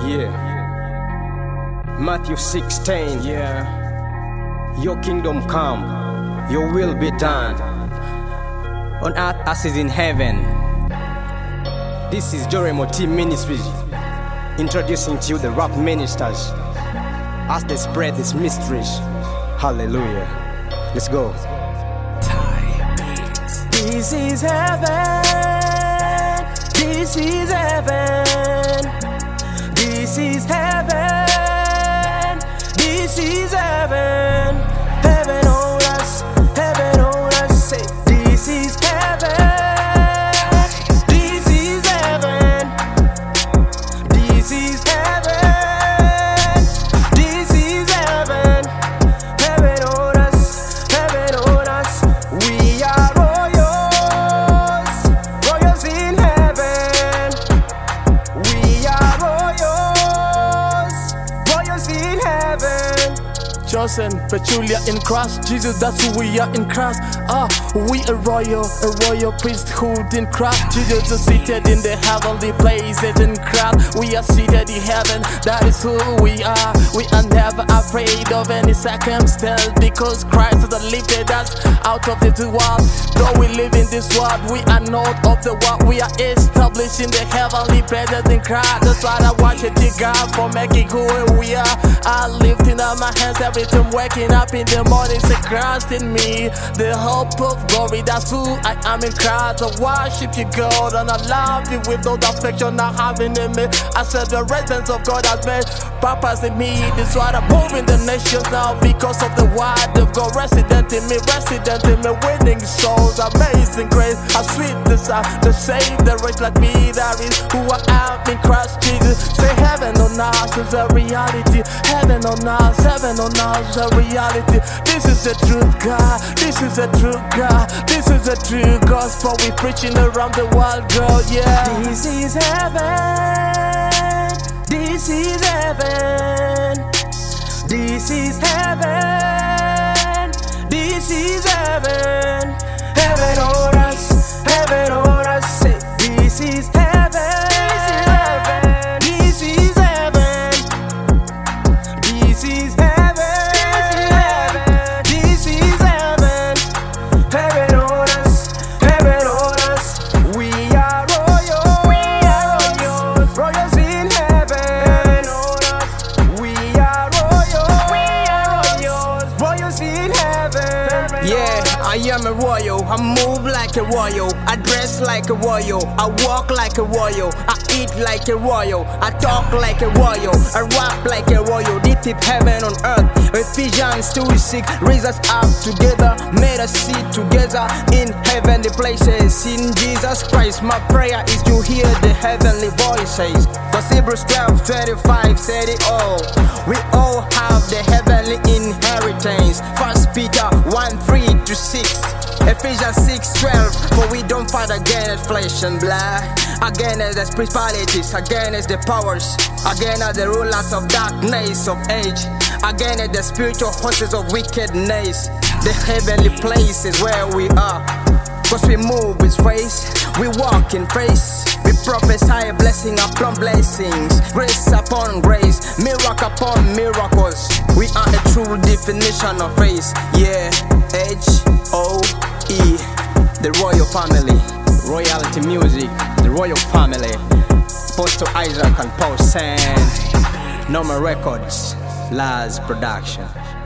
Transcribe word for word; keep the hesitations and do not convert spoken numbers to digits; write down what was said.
Yeah. Matthew sixteen. Yeah. Your kingdom come, your will be done on earth as is in heaven. This is Joremo Team Ministries introducing to you the rap ministers as they spread these mysteries. Hallelujah. Let's go. This is heaven. This is heaven. This is heaven. This is heaven. Heaven on us. Heaven on us. Say, this is heaven. This is heaven. This is heaven. This is heaven. Heaven on us. Heaven on us. We are royals. Royals in heaven. We are royals. Royals in heaven. Chosen, peculiar in Christ Jesus, that's who we are in Christ. Ah, we a royal, a royal priesthood in Christ Jesus, are seated in the heavenly places in Christ. We are seated in heaven, that is who we are. We are never afraid of any circumstance, because Christ has lifted us out of this world. Though we live in this world, we are not of the world. We are established in the heavenly places in Christ. That's why I worship you, God, for making who we are. I lifting up my hands every time waking up in the morning, say Christ in me, the hope of glory. That's who I am in Christ. I worship you, God, and I love you with all the affection I have in me. I said the residence of God has made purpose in me. This is why I'm moving the nations now, because of the word of God resident in me, resident in me, winning souls, amazing grace. How sweet the sound, the save the rich like me. That is who I am in Christ Jesus. Say heaven on earth is a reality. Heaven on earth, heaven on earth is a reality. This is the truth, God. This is the truth, God. This is the true gospel we preaching around the world, girl. Yeah. This is heaven. This is heaven. This is heaven. This is heaven. Heaven on us. Heaven on us. Say, this is heaven. This is heaven. This is heaven. This is heaven. Heaven on us. Heaven on us. We are royals. We are royals. Royals in heaven. On us. We are royals. We are royals. Royals in heaven. Yeah, I am a royal. I move like a royal. I dress like a royal. I walk like a royal. I eat like a royal. I talk like a royal. I rap like a royal. Deep deep heaven on earth. Ephesians two six raise us up together, made us sit together in heavenly places in Jesus Christ. My prayer is to hear the heavenly voices. Cause Hebrews twelve twenty-five said it all. We all have the heavenly inheritance. First Peter one three to six. Ephesians six twelve. For we don't fight against flesh and blood, against the principalities, against the powers, against the rulers of darkness of age, against the spiritual horses of wickedness. The heavenly places where we are. Cause we move with faith, we walk in faith, we prophesy a blessing upon blessings, grace upon grace, miracle upon miracles. We are a true definition of faith. Yeah, H O E, the royal family, royalty music, the royal family. Apostle Isaac and Paul Sand, Normal Records, Laz Production.